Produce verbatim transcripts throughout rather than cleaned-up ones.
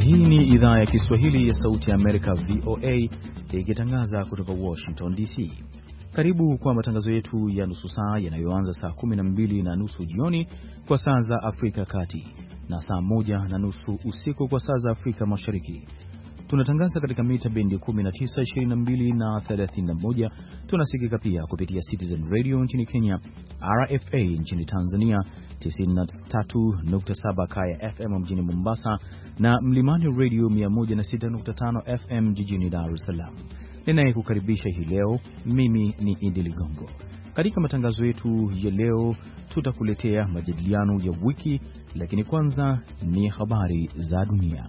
Hii ni idhaa ya Kiswahili ya Sauti ya Amerika V O A ikitangaza kutoka Washington D C. Karibu kwa matangazo yetu ya nusu saa yanayoanza saa kumi na mbili na nusu jioni kwa saa za Afrika Kati na saa moja na nusu usiku kwa saa za Afrika Mashariki. Tunatangaza katika mita bendi kumi na tisa, ishirini na mbili na thelathini na moja. Tunasikika pia kupitia Citizen Radio nchini Kenya, R F A nchini Tanzania, tisini na tatu nukta saba Kaya F M mjini Mombasa na Mlimani Radio mia moja na sita nukta tano F M jijini Dar es Salaam. Ninayekukaribisha hii leo mimi ni Idi Ligongo. Katika matangazo yetu ya leo tutakuletea majadiliano ya wiki, lakini kwanza ni habari za dunia.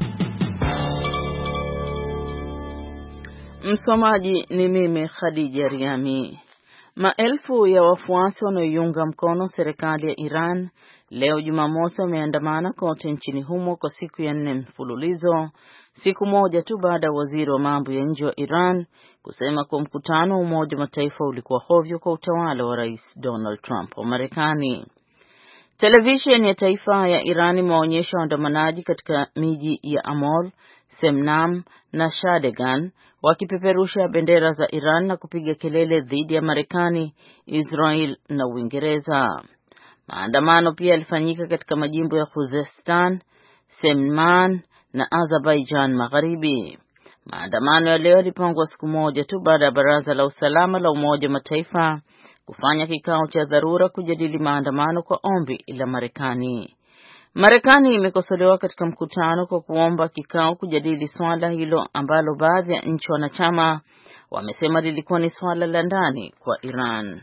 Msomaji ni mimi Khadija Riami. Maelfu ya wafuasi wanaoiunga mkono serikali ya Iran leo Jumamosi wameandamana kote nchini humo kwa siku ya nne mfululizo, siku moja tu baada ya waziri wa mambo ya nje wa Iran kusema kwa mkutano wa Umoja wa Mataifa ulikuwa hovyo kwa utawala wa Rais Donald Trump wa Marekani. Televisheni ya taifa ya Iran imeonyesha waandamanaji katika miji ya Amol, Semnam na Shadegan wakipeperusha bendera za Iran na kupiga kelele dhidi ya Marekani, Israel na Uingereza. Maandamano pia yalifanyika katika majimbo ya Khuzestan, Semnan na Azerbaijan Magharibi. Maandamano ya leo yalipangwa siku moja tu baada ya Baraza la Usalama la Umoja wa Mataifa kufanya kikao cha dharura kujadili maandamano kwa ombi la Marekani. Marekani imekosolewa katika mkutano kwa kuomba kikao kujadili swala hilo ambalo baadhi ya nchi wanachama wamesema lilikuwa ni swala la ndani kwa Iran.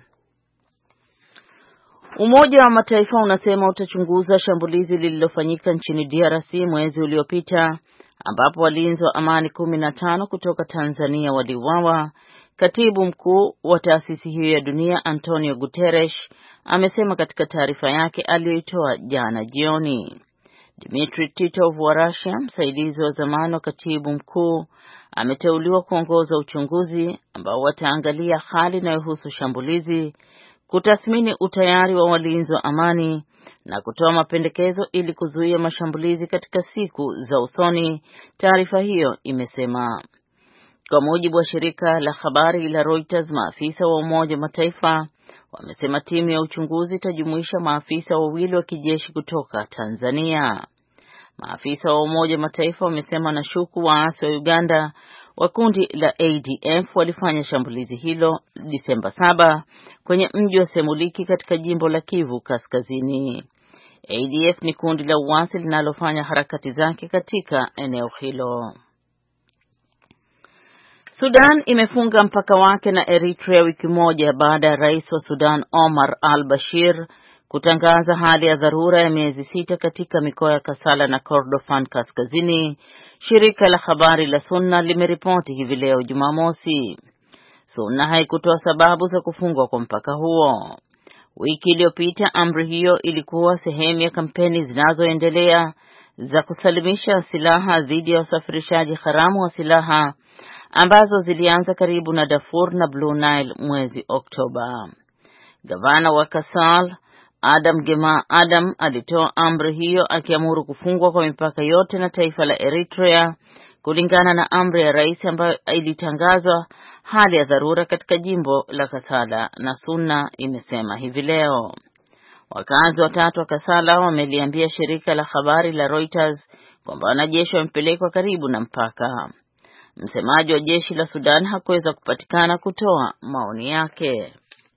Umoja wa Mataifa unasema utachunguza shambulizi lililofanyika nchini D R C mwezi uliopita ambapo walinzi wa amani kumi na tano kutoka Tanzania waliuawa. Katibu mkuu wa taasisi hiyo ya dunia Antonio Guterres amesema katika taarifa yake aliyoitoa jana jioni. Dmitry Titov wa Russia, msaidizi wa zamani wa katibu mkuu, ameteuliwa kuongoza uchunguzi ambao wataangalia hali inayohusu shambulizi, kutathmini utayari wa walinzi wa amani na kutoa mapendekezo ili kuzuia mashambulizi katika siku za usoni, taarifa hiyo imesema. Kwa mujibu wa shirika la habari la Reuters, maafisa wa Umoja wa Mataifa wamesema timu ya uchunguzi itajumuisha maafisa wawili wa kijeshi kutoka Tanzania. Maafisa wa Umoja wa Mataifa wamesema na shuku waasi wa Uganda wa kundi la A D F walifanya shambulizi hilo Disemba saba kwenye mji wa Semuliki katika jimbo la Kivu Kaskazini. A D F ni kundi la uasi linalofanya harakati zake katika eneo hilo. Sudan imefunga mpaka wake na Eritrea wiki moja baada ya rais wa Sudan Omar al-Bashir kutangaza hali ya dharura ya miezi sita katika mikoa ya Kasala na Kordofan Kaskazini. Shirika la habari la Sunna limeripoti hivi leo Jumamosi. Sunna haikutoa sababu za kufungwa kwa mpaka huo. Wiki iliyopita amri hiyo ilikuwa sehemu ya kampeni zinazoendelea za kusalimisha silaha dhidi ya usafirishaji haramu wa silaha ambazo zilianza karibu na Darfur na Blue Nile mwezi Oktoba. Gavana wa Kasal Adam Gema Adam alitoa amri hiyo akiamuru kufungwa kwa mipaka yote na taifa la Eritrea kulingana na amri ya rais ambayo ilitangazwa hali ya dharura katika jimbo la Kasala, na Sunna imesema hivi leo. Wakazi watatu wa Kasala wameliambia shirika la habari la Reuters kwamba wanajeshi wamepelekwa karibu na mpaka. Msemaji wa jeshi la Sudan hakuweza kupatikana kutoa maoni yake.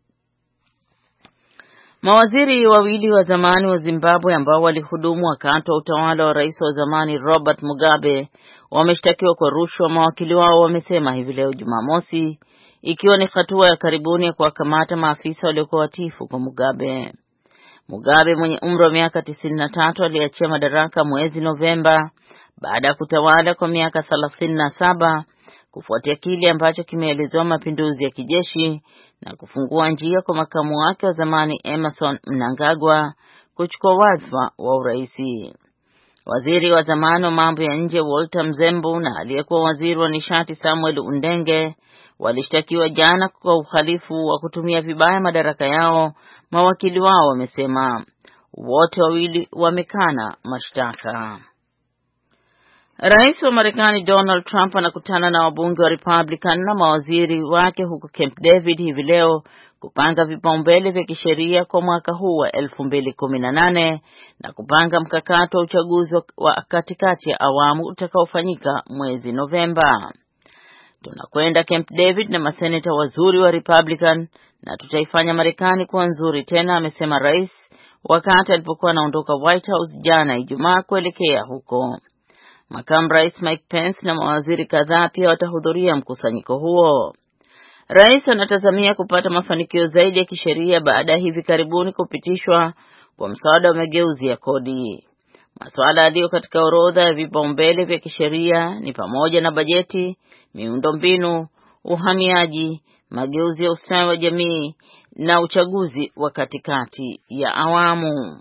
Mawaziri wawili wa zamani wa Zimbabwe ambao walihudumu wakati wa utawala wa rais wa zamani Robert Mugabe wameshtakiwa kwa rushwa, mawakili wao wamesema hivi leo Jumamosi, ikiwa ni hatua ya karibuni ya kuwakamata maafisa waliokuwa watifu kwa Mugabe. Mugabe mwenye umri wa miaka tisini na tatu aliachia madaraka mwezi Novemba baada ya kutawala kwa miaka thelathini na saba kufuatia kile ambacho kimeelezewa mapinduzi ya kijeshi na kufungua njia kwa makamu wake wa zamani Emerson Mnangagwa kuchukua wadhifa wa uraisi. Waziri wa zamani wa mambo ya nje Walter Mzembu na aliyekuwa waziri wa nishati Samuel Undenge walishtakiwa jana kwa uhalifu wa kutumia vibaya madaraka yao, mawakili wao wamesema. Wote wawili wamekana mashtaka. Rais wa Marekani Donald Trump anakutana na wabunge wa Republican na mawaziri wake huko Camp David hivi leo kupanga vipaumbele vya kisheria kwa mwaka huu wa elfu mbili kumi na nane na kupanga mkakati wa uchaguzi wa katikati ya awamu utakaofanyika mwezi Novemba. Tunakwenda Camp David na maseneta wazuri wa Republican na tutaifanya Marekani kuwa nzuri tena, amesema rais wakati alipokuwa anaondoka White House jana Ijumaa kuelekea huko. Makamu Rais Mike Pence na mawaziri kadhaa pia watahudhuria mkusanyiko huo. Rais anatazamia kupata mafanikio zaidi ya kisheria baada ya hivi karibuni kupitishwa kwa mswada wa mageuzi ya kodi. Masuala yaliyo katika orodha ya vipaumbele vya kisheria ni pamoja na bajeti, miundombinu, uhamiaji, mageuzi ya ustawi wa jamii na uchaguzi wa katikati ya awamu.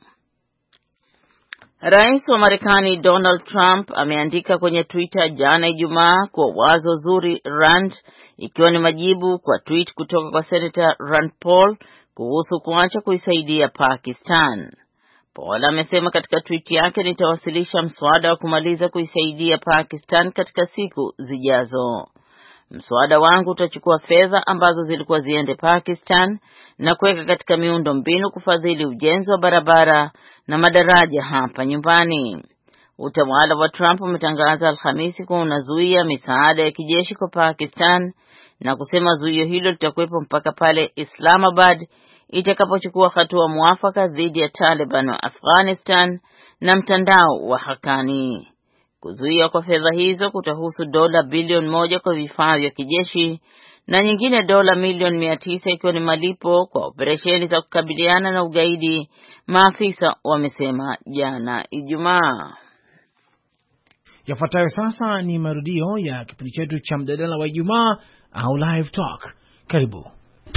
Rais wa Marekani Donald Trump ameandika kwenye Twitter jana Ijumaa kwa wazo zuri Rand, ikiwa ni majibu kwa tweet kutoka kwa Senator Rand Paul kuhusu kuacha kuisaidia Pakistan. Paul amesema katika tweet yake, nitawasilisha mswada wa kumaliza kuisaidia Pakistan katika siku zijazo. Mswada wangu utachukua fedha ambazo zilikuwa ziende Pakistan na kuweka katika miundo mbinu kufadhili ujenzi wa barabara na madaraja hapa nyumbani. Utawala wa Trump umetangaza Alhamisi kuwa unazuia misaada ya kijeshi kwa Pakistan na kusema zuio hilo litakuwepo mpaka pale Islamabad itakapochukua hatua mwafaka dhidi ya Taliban wa Afghanistan na mtandao wa Haqqani. Kuzuia kwa fedha hizo kutahusu dola bilioni moja kwa vifaa vya kijeshi na nyingine dola milioni mia tisa ikiwa ni malipo kwa operesheni za kukabiliana na ugaidi, maafisa wamesema jana Ijumaa. Yafuatayo sasa ni marudio ya kipindi chetu cha mjadala wa Ijumaa au Live Talk. Karibu.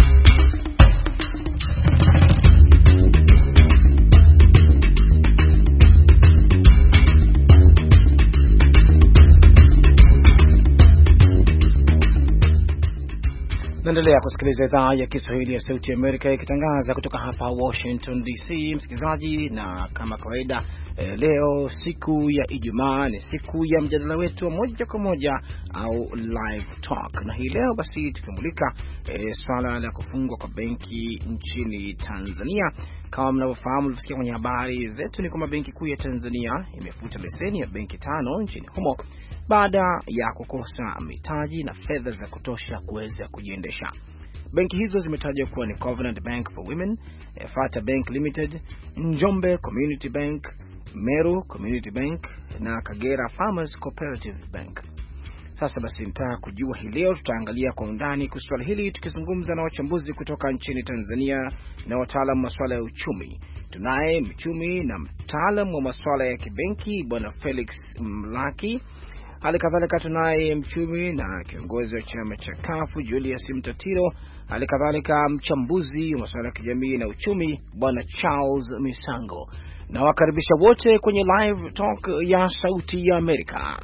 Naendelea kusikiliza idhaa ya Kiswahili ya Sauti ya Amerika ikitangaza kutoka hapa Washington D C, msikilizaji, na kama kawaida e, leo siku ya Ijumaa ni siku ya mjadala wetu wa moja kwa moja au Live Talk. Na hii leo basi tukimulika e, swala la kufungwa kwa benki nchini Tanzania. Kama mnavyofahamu, mlisikia kwenye habari zetu ni kwamba Benki Kuu ya Tanzania imefuta leseni ya benki tano nchini humo baada ya kukosa mitaji na fedha za kutosha kuweza kujiendesha. Benki hizo zimetajwa kuwa ni Covenant Bank for Women, Fata Bank Limited, Njombe Community Bank, Meru Community Bank na Kagera Farmers Cooperative Bank. Sasa basi nitaka kujua hii leo tutaangalia kwa undani kuswali hili tukizungumza na wachambuzi kutoka nchini Tanzania na wataalamu wa masuala ya uchumi. Tunaye mchumi na mtaalamu wa masuala ya kibenki Bwana Felix Mlaki. Hali kadhalika tunaye mchumi na kiongozi wa chama cha Kafu Julius Mtatiro. Hali kadhalika mchambuzi wa masuala ya kijamii na uchumi Bwana Charles Misango. Na wakaribisha wote kwenye Live Talk ya Sauti ya Amerika.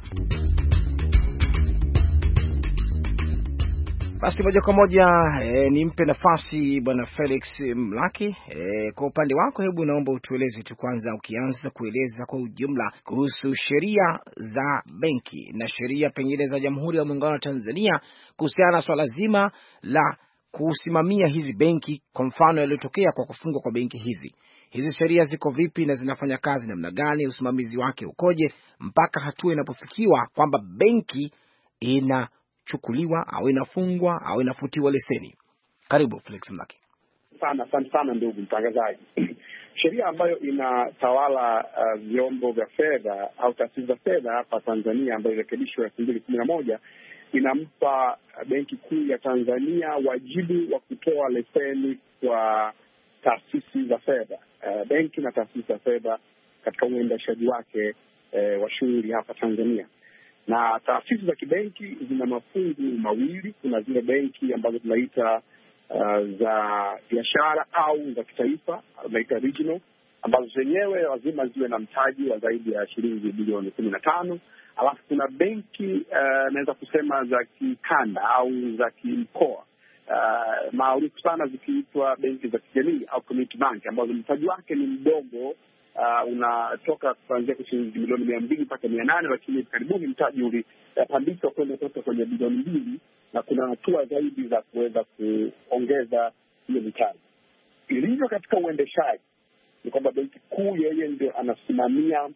Basi moja kwa moja e, nimpe nafasi Bwana Felix Mlaki. E, kwa upande wako hebu naomba utueleze tu kwanza, ukianza kueleza kwa ujumla kuhusu sheria za benki na sheria pengine za Jamhuri ya Muungano wa Tanzania kuhusiana na swala zima la kusimamia hizi benki, kwa mfano yaliyotokea kwa kufungwa kwa benki hizi. Hizi sheria ziko vipi na zinafanya kazi namna gani, usimamizi wake ukoje mpaka hatua inapofikiwa kwamba benki ina chukuliwa au inafungwa au inafutiwa leseni? Karibu Felix Mlaki. Sana sana sana ndugu mtangazaji. Sheria ambayo inatawala uh, vyombo vya fedha au taasisi za fedha hapa Tanzania ambayo ilirekebishwa elfu mbili kumi na moja inampa Benki Kuu ya Tanzania wajibu wa kutoa leseni kwa taasisi za fedha, uh, benki na taasisi za fedha katika uendeshaji wake uh, wa shughuli hapa Tanzania. Na taasisi za kibenki zina mafungu mawili. Kuna zile benki ambazo tunaita uh, za biashara au za kitaifa, tunaita regional, ambazo zenyewe lazima ziwe na mtaji wa zaidi ya shilingi bilioni kumi na tano. Alafu kuna benki uh, naweza kusema za kikanda au za kimkoa, uh, maarufu sana zikiitwa benki za kijamii au community bank, ambazo mtaji wake ni mdogo uh, unatoka kuanzia kwa shilingi milioni mia mbili mpaka mia nane, lakini karibuni mtaji ulipandishwa kwenda sasa kwenye bilioni mbili, na kuna hatua zaidi za kuweza kuongeza hiyo mitaji. Ilivyo katika uendeshaji ni kwamba benki kuu yeye ndio anasimamia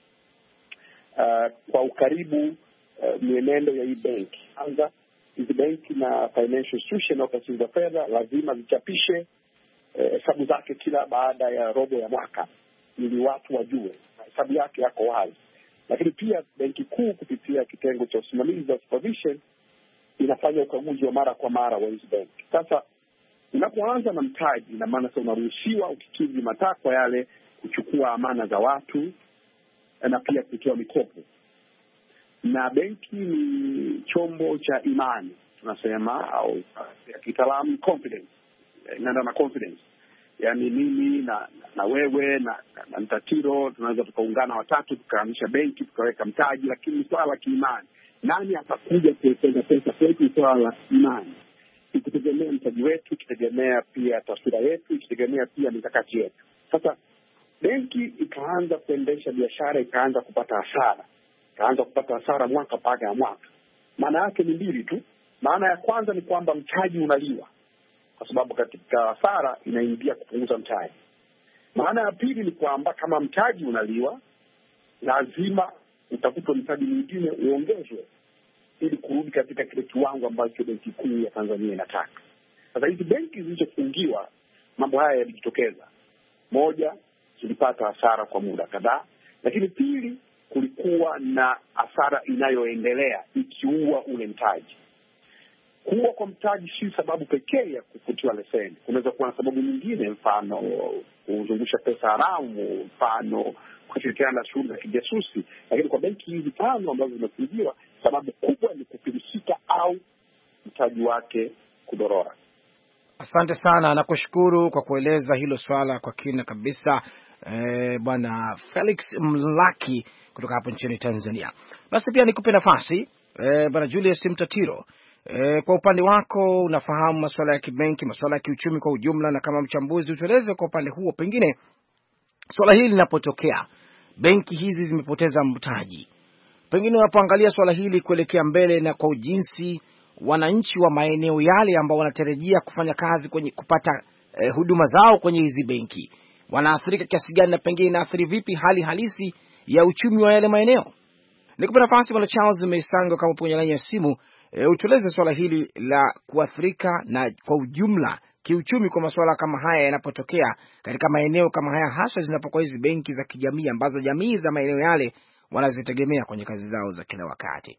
uh, kwa ukaribu uh, mienendo ya hii benki. Kwanza hizi benki na financial institution au taasisi za fedha lazima zichapishe hesabu uh, zake kila baada ya robo ya mwaka ili watu wajue hesabu yake yako wazi. Lakini pia benki kuu kupitia kitengo cha usimamizi wa supervision inafanya ukaguzi wa mara kwa mara wa hizi benki. Sasa unapoanza na mtaji, na maana sasa unaruhusiwa ukikidhi matakwa yale kuchukua amana za watu na pia kutoa mikopo. Na benki ni chombo cha imani tunasema, au ya kitaalamu confidence, inaenda na confidence. Yaani mimi na na wewe na, na, na Mtatiro tunaweza tukaungana watatu tukaanzisha benki tukaweka mtaji, lakini swala la kiimani, nani atakuja kuwekeza pesa kwetu? Swala la imani, ikitegemea mtaji wetu, ikitegemea pia taswira yetu, ikitegemea pia mikakati yetu. Sasa benki ikaanza kuendesha biashara, ikaanza kupata hasara, ikaanza kupata hasara mwaka baada ya mwaka. Maana yake ni mbili tu. Maana ya kwanza ni kwamba mtaji unaliwa, kwa sababu katika hasara inaingia kupunguza mtaji. Maana ya pili ni kwamba kama mtaji unaliwa, lazima utakuta mtaji mwingine uongezwe ili kurudi katika kile kiwango ambacho benki kuu ya Tanzania inataka. Sasa hizi benki zilizofungiwa, mambo haya yalijitokeza. Moja, zilipata hasara kwa muda kadhaa, lakini pili, kulikuwa na hasara inayoendelea ikiua ule mtaji. Kuwa kwa mtaji si sababu pekee ya kufutiwa leseni. Kunaweza kuwa na sababu nyingine, mfano kuzungusha pesa haramu, mfano kushirikiana na shughuli za kijasusi. Lakini kwa benki hizi tano ambazo zimefungiwa, sababu kubwa ni kufilisika au mtaji wake kudorora. Asante sana, nakushukuru kwa kueleza hilo swala kwa kina kabisa, eh, Bwana Felix Mlaki kutoka hapo nchini Tanzania. Basi pia nikupe nafasi eh, Bwana Julius Mtatiro. E, kwa upande wako unafahamu masuala ya kibenki, masuala ya kiuchumi kwa ujumla, na kama mchambuzi utueleze kwa upande huo, pengine swala hili linapotokea, benki hizi zimepoteza mtaji, pengine unapoangalia swala hili kuelekea mbele na kwa jinsi wananchi wa maeneo yale ambao wanatarajia kufanya kazi kwenye kupata eh, huduma zao kwenye hizi benki, wanaathirika kiasi gani, na pengine inaathiri vipi hali halisi ya uchumi wa yale maeneo? Nikupe nafasi Bwana Charles Meisango kama kwenye laini ya simu. E, utueleze swala hili la kuathirika na kwa ujumla kiuchumi kwa masuala kama haya yanapotokea katika maeneo kama haya, hasa zinapokuwa hizi benki za kijamii ambazo jamii za maeneo yale wanazitegemea kwenye kazi zao za kila wakati.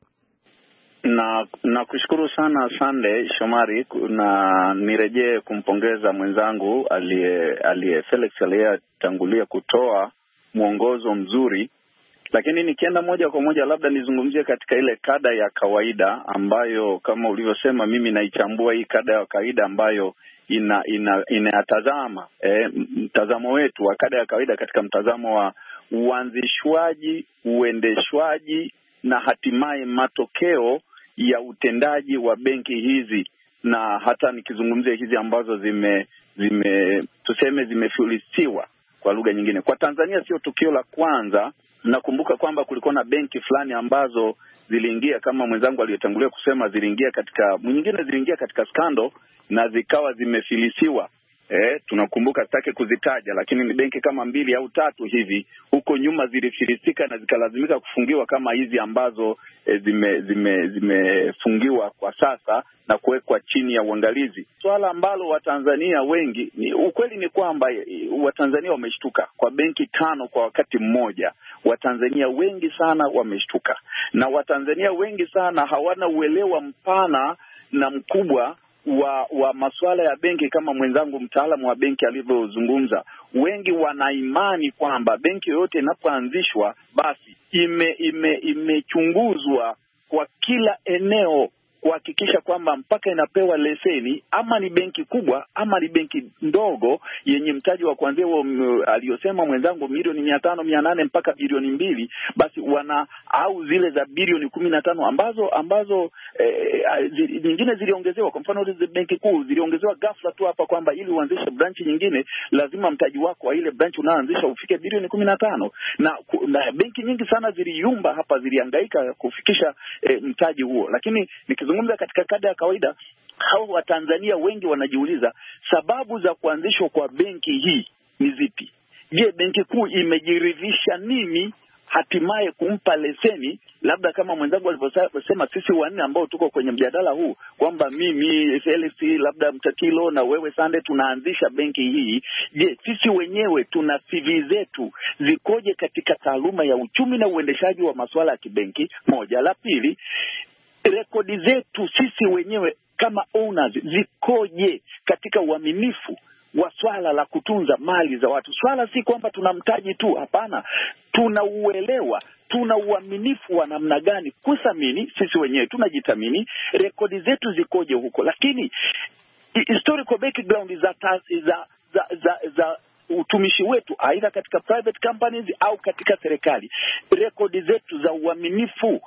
Na na kushukuru sana Sande Shomari, na nirejee kumpongeza mwenzangu aliye aliye Felix aliyetangulia kutoa mwongozo mzuri. Lakini nikienda moja kwa moja, labda nizungumzie katika ile kada ya kawaida ambayo kama ulivyosema, mimi naichambua hii kada ya kawaida ambayo ina ina inatazama eh, mtazamo wetu wa kada ya kawaida katika mtazamo wa uanzishwaji, uendeshwaji na hatimaye matokeo ya utendaji wa benki hizi, na hata nikizungumzia hizi ambazo zime zime tuseme zimefilisiwa kwa lugha nyingine. Kwa Tanzania sio tukio la kwanza. Nakumbuka kwamba kulikuwa na benki fulani ambazo ziliingia, kama mwenzangu aliyotangulia kusema, ziliingia katika nyingine ziliingia katika skando na zikawa zimefilisiwa. Eh, tunakumbuka, sitaki kuzitaja, lakini ni benki kama mbili au tatu hivi huko nyuma zilifilisika na zikalazimika kufungiwa kama hizi ambazo eh, zime zime zimefungiwa kwa sasa na kuwekwa chini ya uangalizi. Swala ambalo Watanzania wengi ni, ukweli ni kwamba Watanzania wameshtuka kwa benki tano kwa wakati mmoja. Watanzania wengi sana wameshtuka, na Watanzania wengi sana hawana uelewa mpana na mkubwa wa wa masuala ya benki kama mwenzangu mtaalamu wa benki alivyozungumza. Wengi wana imani kwamba benki yoyote inapoanzishwa basi ime ime imechunguzwa kwa kila eneo kuhakikisha kwamba mpaka inapewa leseni, ama ni benki kubwa ama ni benki ndogo yenye mtaji wa kuanzia huo aliyosema mwenzangu milioni mia tano mia nane mpaka bilioni mbili, basi wana au zile za bilioni kumi na tano ambazo ambazo eh, nyingine ziliongezewa. Kwa mfano zile benki kuu ziliongezewa ghafla tu hapa kwamba ili uanzishe branch nyingine lazima mtaji wako wa ile branch unaanzisha ufike bilioni kumi na tano, na, na benki nyingi sana ziliyumba hapa, zilihangaika kufikisha eh, mtaji huo. Lakini nikizungumza katika kada ya kawaida, hao wa Tanzania wengi wanajiuliza sababu za kuanzishwa kwa benki hii ni zipi? Je, benki kuu imejiridhisha nini hatimaye kumpa leseni? Labda kama mwenzangu alivyosema, sisi wanne ambao tuko kwenye mjadala huu kwamba mimi Felix, labda Mtakilo na wewe Sande tunaanzisha benki hii, je, sisi wenyewe tuna C V zetu zikoje katika taaluma ya uchumi na uendeshaji wa masuala ya kibenki? Moja. La pili, rekodi zetu sisi wenyewe kama owners zikoje katika uaminifu wa swala la kutunza mali za watu? Swala si kwamba tuna mtaji tu, hapana. Tuna uelewa, tuna uaminifu wa namna gani kusamini sisi wenyewe, tunajitamini, rekodi zetu zikoje huko? Lakini historical background za za za za, za utumishi wetu aidha katika private companies au katika serikali, rekodi zetu za uaminifu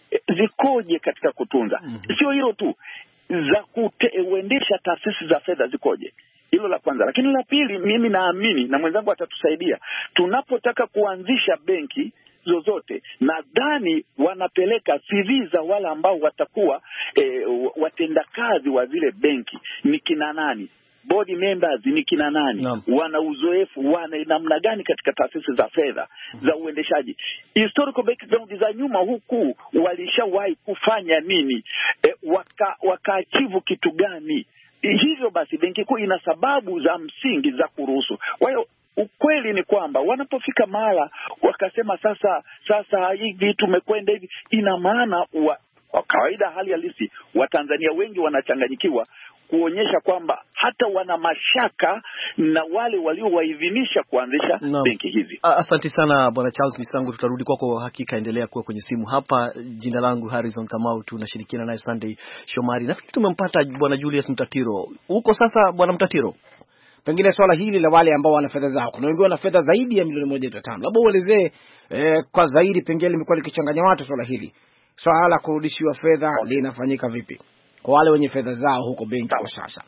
zikoje katika kutunza? Mm-hmm. Sio hilo tu, za kuendesha taasisi za fedha zikoje? Hilo la kwanza. Lakini la pili, mimi naamini na mwenzangu atatusaidia, tunapotaka kuanzisha benki zozote, nadhani wanapeleka C V za wale ambao watakuwa e, watendakazi wa zile benki ni kina nani, board members ni kina nani, no. wana uzoefu, wana namna gani katika taasisi za fedha za uendeshaji, historical background za nyuma huku walishawahi kufanya nini, e, waka wakaachivu kitu gani. Hivyo basi benki kuu ina sababu za msingi za kuruhusu. Kwa hiyo ukweli ni kwamba wanapofika mahala wakasema sasa sasa hivi tumekwenda hivi, ina maana kwa kawaida hali halisi Watanzania wengi wanachanganyikiwa, kuonyesha kwamba hata wana mashaka na wale waliowaidhinisha kuanzisha no. benki hizi. Asante sana Bwana Charles Misango, tutarudi kwako kwa hakika, endelea kuwa kwenye simu hapa. Jina langu Harrison Kamau, tunashirikiana naye Sunday Shomari. Nafikiri tumempata Bwana Julius Mtatiro. Huko sasa Bwana Mtatiro, pengine swala hili la wale ambao wana fedha zao, kuna wengine wana fedha zaidi ya milioni moja nukta tano, labda uelezee eh, kwa zaidi, pengine limekuwa likichanganya watu swala hili. Swala la kurudishiwa fedha linafanyika vipi kwa wale wenye fedha zao huko benki kwa sasa?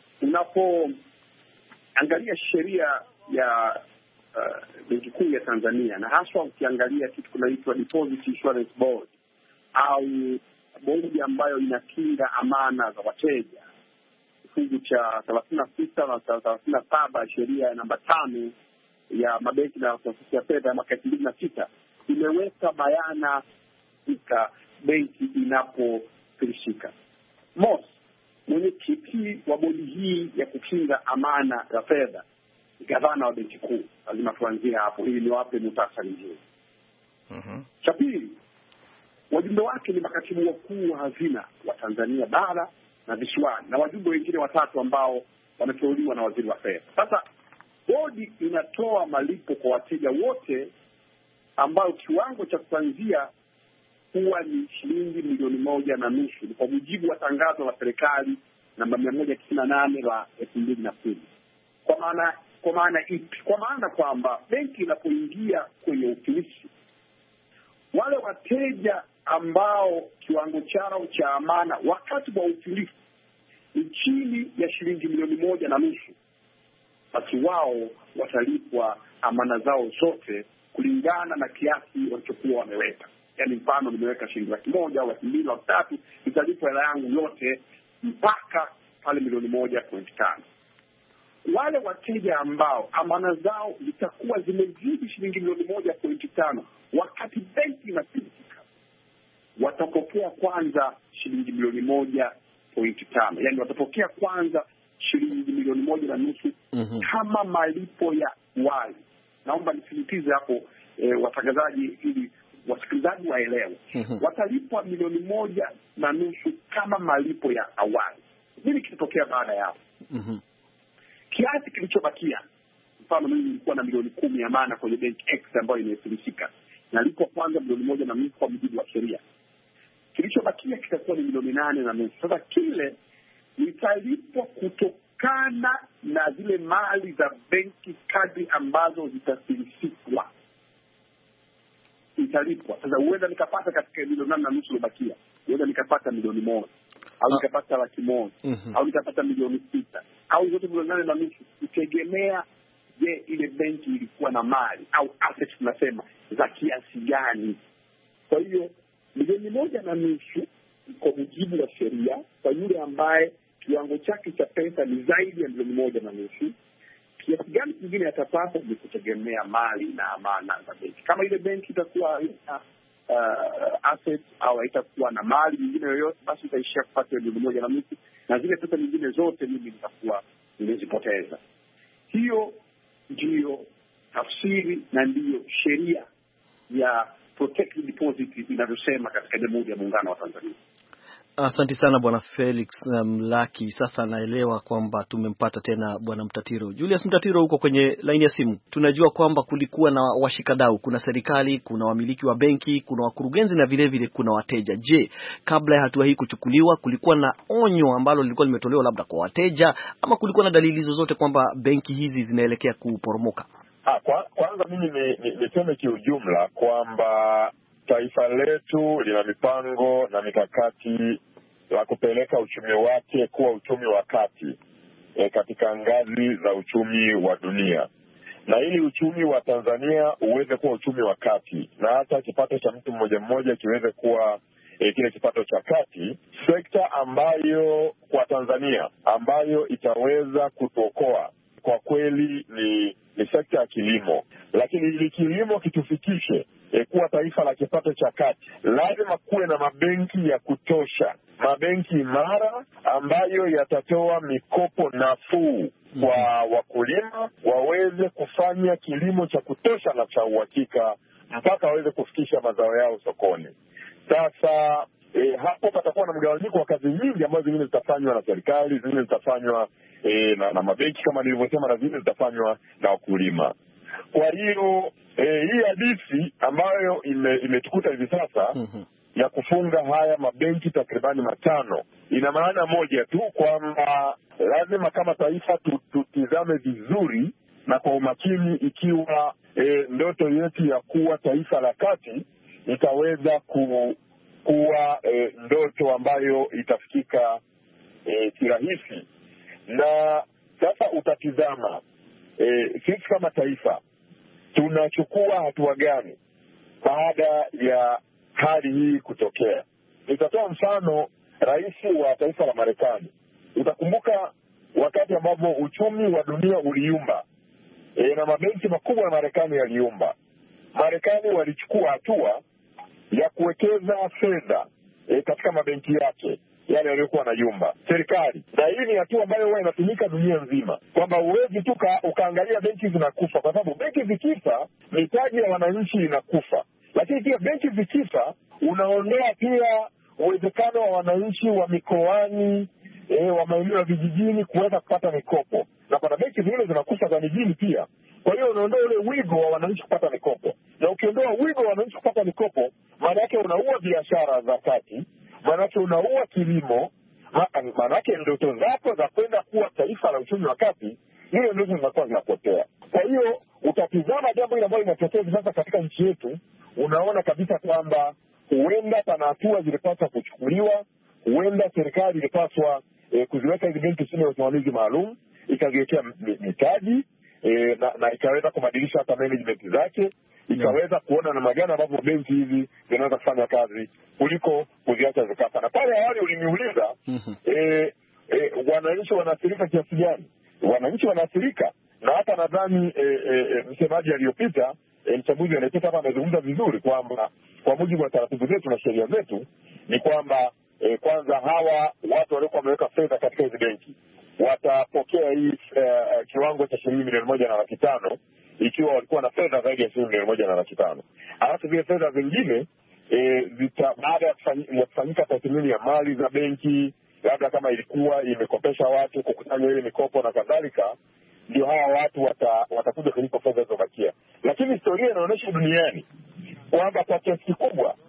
Unapoangalia sheria ya uh, benki kuu ya Tanzania, na haswa ukiangalia kitu kunaitwa Deposit Insurance Board au bodi ambayo inakinga amana za wateja, kifungu cha thelathini na sita na thelathini na saba sheria ya namba tano ya mabenki na taasisi ya fedha ya mwaka elfu mbili na sita imeweka bayana katika benki inapotirishika. Mosi, mwenyekiti wa bodi hii ya kukinga amana ya fedha ni gavana wa benki kuu. Lazima tuanzie hapo ili niwape muhtasari mzuri. Mhm. Cha pili, wajumbe wake ni makatibu wakuu wa hazina wa Tanzania bara na visiwani na wajumbe wengine watatu ambao wameteuliwa na waziri wa fedha. Sasa bodi inatoa malipo kwa wateja wote ambao kiwango cha kuanzia huwa ni shilingi milioni moja na nusu kwa mujibu wa tangazo la serikali namba mia moja tisini na nane la elfu mbili na kumi. Kwa maana kwa maana ipi? Kwa maana kwamba benki inapoingia kwenye ufilisi, wale wateja ambao kiwango chao cha amana wakati wa ufilisi ni chini ya shilingi milioni moja na nusu, basi wao watalipwa amana zao zote kulingana na kiasi walichokuwa wameweka. Yaani mfano nimeweka shilingi laki moja au laki mbili au tatu, nitalipwa hela yangu yote mpaka pale milioni moja point tano. Wale wateja ambao amana zao zitakuwa zimezidi shilingi milioni moja point tano wakati benki inafilisika, watapokea kwanza shilingi milioni moja point tano. Yaani watapokea kwanza shilingi milioni moja na nusu mm-hmm. kama malipo ya awali. Naomba nisisitize hapo e, watangazaji ili wasikilizaji waelewe. Mm-hmm. Watalipwa milioni moja na nusu kama malipo ya awali. Nini kitotokea baada ya hapo? Mm-hmm. Kiasi kilichobakia, mfano mimi nilikuwa na milioni kumi ya amana kwenye benki X ambayo imefilisika, nalipwa kwanza milioni moja na nusu kwa mujibu wa sheria. kilichobakia kitakuwa ni milioni nane na nusu. Sasa kile italipwa kutokana na zile mali za benki kadri ambazo zitafilisika, italipwa. Sasa huenda nikapata katika milioni nane na nusu iliyobakia, huenda nikapata milioni moja au nikapata laki moja mm-hmm. au nikapata milioni sita au zote milioni nane na nusu, kutegemea je ile benki ilikuwa na mali au assets tunasema za kiasi gani. Kwa hiyo milioni moja na nusu kwa mujibu wa sheria kwa yule ambaye kiwango chake cha pesa ni zaidi ya milioni moja na nusu. Kiasi gani kingine atapata ni kutegemea mali na amana za benki. Kama ile benki itakuwa na uh, assets au haitakuwa na mali nyingine yoyote, basi itaishia kupata milioni moja na nusu, na zile pesa nyingine zote mimi nitakuwa nimezipoteza. Hiyo ndiyo tafsiri na ndiyo sheria ya protected deposit inavyosema katika Jamhuri ya Muungano wa Tanzania. Asante sana Bwana Felix Mlaki. Um, sasa naelewa kwamba tumempata tena Bwana Mtatiro. Julius Mtatiro, huko kwenye laini ya simu. Tunajua kwamba kulikuwa na washikadau, kuna serikali, kuna wamiliki wa benki, kuna wakurugenzi na vile vile kuna wateja. Je, kabla ya hatua hii kuchukuliwa kulikuwa na onyo ambalo lilikuwa limetolewa labda kwa wateja, ama kulikuwa na dalili zozote kwamba benki hizi zinaelekea kuporomoka? Ah, kwa, kwanza mimi niseme ni, ni kiujumla kwamba taifa letu lina mipango na mikakati la kupeleka uchumi wake kuwa uchumi wa kati e, katika ngazi za uchumi wa dunia. Na ili uchumi wa Tanzania uweze kuwa uchumi wa kati na hata kipato cha mtu mmoja mmoja kiweze kuwa e, kile kipato cha kati, sekta ambayo kwa Tanzania ambayo itaweza kutuokoa kwa kweli ni ni sekta ya kilimo. Lakini ili kilimo kitufikishe e, kuwa taifa la kipato cha kati, lazima kuwe na mabenki ya kutosha, mabenki imara ambayo yatatoa mikopo nafuu kwa wakulima waweze kufanya kilimo cha kutosha na cha uhakika mpaka waweze kufikisha mazao yao sokoni. Sasa e, hapo patakuwa na mgawanyiko wa kazi nyingi ambazo zingine zitafanywa na serikali, zingine zitafanywa e, na, na mabenki kama nilivyosema, na zingine zitafanywa na wakulima. Kwa hiyo e, hii hadithi ambayo imetukuta ime hivi sasa mm-hmm. ya kufunga haya mabenki takribani matano ina maana moja tu, kwamba lazima kama taifa tutizame vizuri na kwa umakini ikiwa e, ndoto yetu ya kuwa taifa la kati itaweza ku, kuwa e, ndoto ambayo itafikika e, kirahisi. Na sasa utatizama e, sisi kama taifa tunachukua hatua gani baada ya hali hii kutokea. Nitatoa mfano rais wa taifa la Marekani. Utakumbuka wakati ambapo uchumi wa dunia uliumba e, na mabenki makubwa ya Marekani yaliumba, Marekani walichukua hatua ya kuwekeza fedha e, katika mabenki yake yale yaliyokuwa na yumba serikali. Na hii ni hatua ambayo huwa inatumika dunia nzima, kwamba uwezi tu ukaangalia benki zinakufa, kwa sababu benki zikifa mitaji ya wananchi inakufa. Lakini pia benki zikifa unaondoa pia uwezekano wa wananchi wa mikoani e, wa maeneo ya vijijini kuweza kupata mikopo, na kuna benki zingine zinakufa za mijini pia. Kwa hiyo unaondoa ule wigo wa wananchi kupata mikopo, na ukiondoa wigo wa wananchi kupata mikopo, maana yake unaua biashara za kati, maana yake unaua kilimo, maana yake ndoto zako za kwenda kuwa taifa la uchumi wa kati, hiyo ndoto zinakuwa zinapotea. Kwa hiyo utatizama jambo hili ambalo linatokea sasa katika nchi yetu, unaona kabisa kwamba huenda pana hatua zilipaswa kuchukuliwa, huenda serikali ilipaswa e, kuziweka hizi benki chini ya usimamizi maalum, ikaziwekea mitaji e, na, na ikaweza kubadilisha hata management zake, ikaweza kuona namna gani ambavyo benki hizi zinaweza kufanya kazi kuliko kuziacha zikafa. Na pale awali uliniuliza e, e, wananchi wanaathirika kiasi gani? Wananchi wanaathirika, na hata nadhani e, e, msemaji aliyopita e, mchambuzi aliyepita hapa amezungumza vizuri kwamba kwa mujibu wa taratibu zetu na sheria zetu ni kwamba e, kwanza hawa watu waliokuwa wameweka fedha katika hizi benki watapokea hii e, kiwango cha shilingi milioni moja na laki tano ikiwa walikuwa na fedha zaidi ya shilingi milioni moja na laki tano. Alafu zile fedha zingine e, zita baada ya kufanyika tathmini ya mali za benki, labda kama ilikuwa imekopesha watu kukusanya ile mikopo na kadhalika, ndio hawa watu wata, watakuja kulipa fedha zilizobakia. Lakini historia inaonyesha duniani kwamba kwa kiasi kikubwa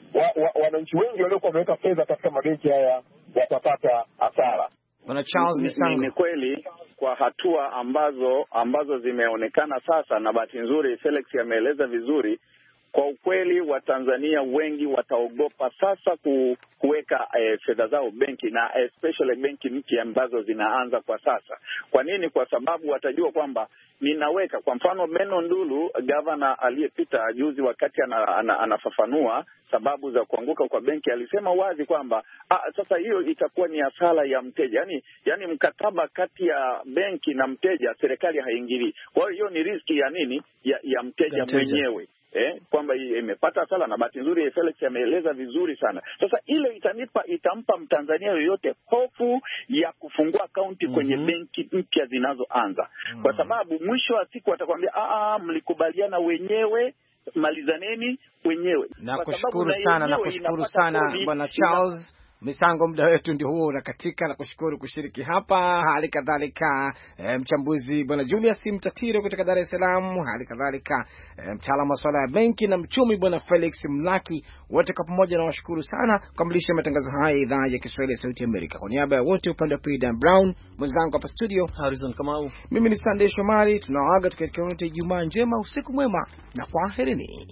wananchi wa, wa wengi waliokuwa wameweka fedha katika mabenki haya watapata hasara. Bwana Charles Misango, ni kweli kwa hatua ambazo ambazo zimeonekana sasa, na bahati nzuri Felix ameeleza vizuri. Kwa ukweli Watanzania wengi wataogopa sasa ku, kuweka eh, fedha zao benki, na especially benki mpya ambazo zinaanza kwa sasa. Kwa nini? Kwa sababu watajua kwamba ninaweka, kwa mfano Meno Ndulu, gavana aliyepita juzi, wakati ana, ana, anafafanua sababu za kuanguka kwa benki, alisema wazi kwamba ah, sasa hiyo itakuwa ni hasara ya mteja. Yaani yani mkataba kati ya benki na mteja serikali haingilii. Kwa hiyo ni riski ya nini? Ya, ya mteja, mteja mwenyewe. Eh, kwamba imepata sala, na bahati nzuri Felix ameeleza vizuri sana. Sasa ile itanipa itampa Mtanzania yoyote hofu ya kufungua akaunti mm -hmm. kwenye benki mpya zinazoanza. Mm -hmm. Kwa sababu mwisho wa siku atakwambia ah, mlikubaliana wenyewe, malizaneni wenyewe. Nakushukuru sana, nakushukuru sana Bwana Charles Misango, muda wetu ndio huo unakatika, na kushukuru kushiriki hapa. Hali kadhalika e, mchambuzi Bwana Julius Mtatiro kutoka Dar es Salaam, hali kadhalika e, mtaalamu wa swala ya benki na mchumi Bwana Felix Mlaki, wote kwa pamoja na washukuru sana kukamilisha matangazo haya idhaa ya Kiswahili ya Sauti ya Amerika. Kwa niaba ya wote, upande wa Dan Brown, mwenzangu hapa studio Harrison Kamau, mimi ni Sunday Shomari, tunawaaga tukiwa wote Ijumaa njema, usiku mwema na kwaherini.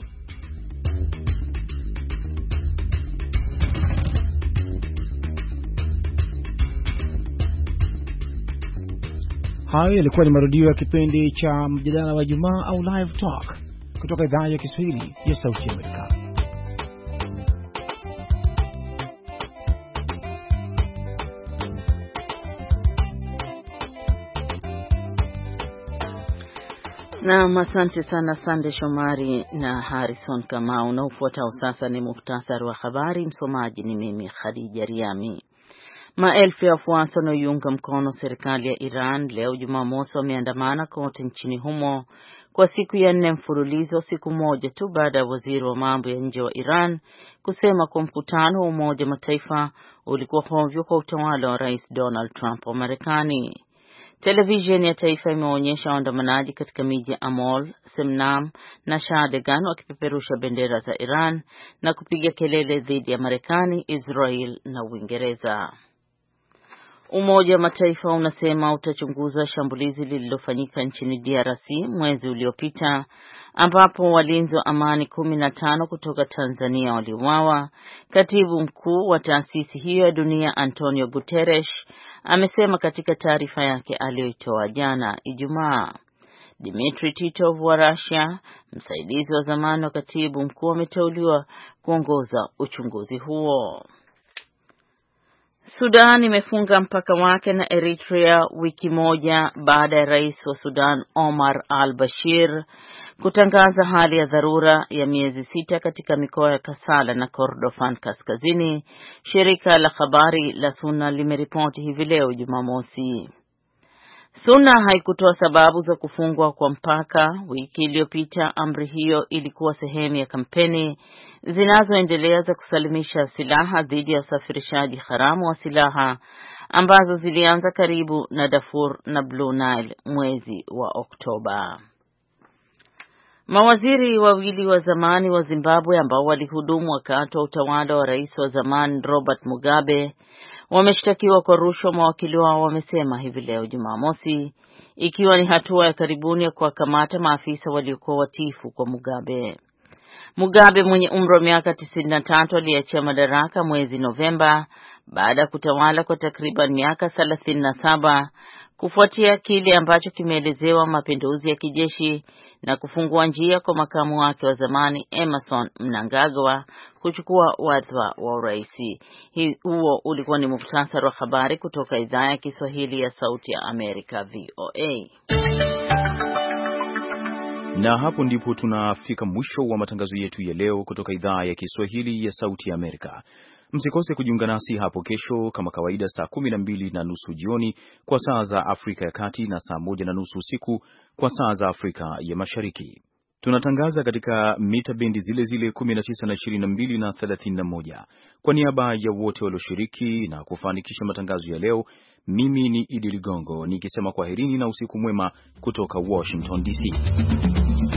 Hayo yalikuwa ni marudio ya kipindi cha mjadala wa Ijumaa au Live Talk kutoka idhaa ya Kiswahili ya Sauti ya Amerika. Na asante sana Sande Shomari na Harrison Kamau. Na ufuatao sasa ni muhtasari wa habari. Msomaji ni mimi Khadija Riami. Maelfu ya wafuasi wanaoiunga mkono serikali ya Iran leo Jumamosi wameandamana kote nchini humo kwa siku ya nne mfululizo, siku moja tu baada ya waziri wa mambo ya nje wa Iran kusema kwa mkutano wa Umoja wa Mataifa ulikuwa hovyo kwa utawala wa Rais Donald Trump wa Marekani. Televisheni ya taifa imeonyesha waandamanaji katika miji ya Amol, Semnam na Shah Degan wakipeperusha bendera za Iran na kupiga kelele dhidi ya Marekani, Israel na Uingereza. Umoja wa Mataifa unasema utachunguza shambulizi lililofanyika nchini D R C mwezi uliopita ambapo walinzi wa amani kumi na tano kutoka Tanzania waliuawa. Katibu mkuu wa taasisi hiyo ya dunia Antonio Guterres amesema katika taarifa yake aliyoitoa jana Ijumaa. Dmitry Titov wa Russia, msaidizi wa zamani wa katibu mkuu, ameteuliwa kuongoza uchunguzi huo. Sudan imefunga mpaka wake na Eritrea wiki moja baada ya rais wa Sudan Omar al-Bashir kutangaza hali ya dharura ya miezi sita katika mikoa ya Kasala na Kordofan Kaskazini, shirika la habari la Sunna limeripoti hivi leo Jumamosi. Sunna haikutoa sababu za kufungwa kwa mpaka wiki iliyopita. Amri hiyo ilikuwa sehemu ya kampeni zinazoendelea za kusalimisha silaha dhidi ya usafirishaji haramu wa silaha ambazo zilianza karibu na Darfur na Blue Nile mwezi wa Oktoba. Mawaziri wawili wa zamani wa Zimbabwe ambao walihudumu wakati wa utawala wa rais wa zamani Robert Mugabe wameshtakiwa kwa rushwa, mawakili wao wamesema hivi leo Jumamosi, ikiwa ni hatua ya karibuni ya kuwakamata maafisa waliokuwa watifu kwa Mugabe. Mugabe mwenye umri wa miaka tisini na tatu aliachia madaraka mwezi Novemba baada ya kutawala kwa takriban miaka thelathini na saba kufuatia kile ambacho kimeelezewa mapinduzi ya kijeshi na kufungua njia kwa makamu wake wa zamani Emmerson Mnangagwa kuchukua wadhifa wa urais. Huo ulikuwa ni muhtasari wa habari kutoka idhaa ya Kiswahili ya Sauti ya Amerika V O A. Na hapo ndipo tunafika mwisho wa matangazo yetu ya leo kutoka idhaa ya Kiswahili ya Sauti ya Amerika. Msikose kujiunga nasi hapo kesho kama kawaida saa kumi na mbili na nusu jioni kwa saa za Afrika ya Kati na saa moja na nusu usiku kwa saa za Afrika ya Mashariki. Tunatangaza katika mita bendi zile zile kumi na tisa na ishirini na mbili na thelathini na moja. Kwa niaba ya wote walioshiriki na kufanikisha matangazo ya leo, mimi ni Idi Ligongo nikisema kwaherini na usiku mwema kutoka Washington D C.